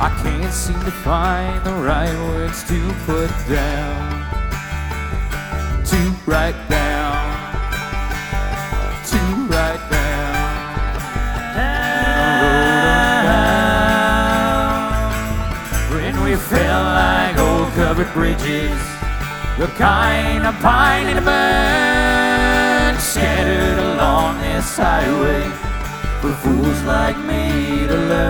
I can't seem to find the right words to put down, to write down, to write down. When we felt like old covered bridges, the kind of pine and burn, scattered along this highway for fools like me to learn.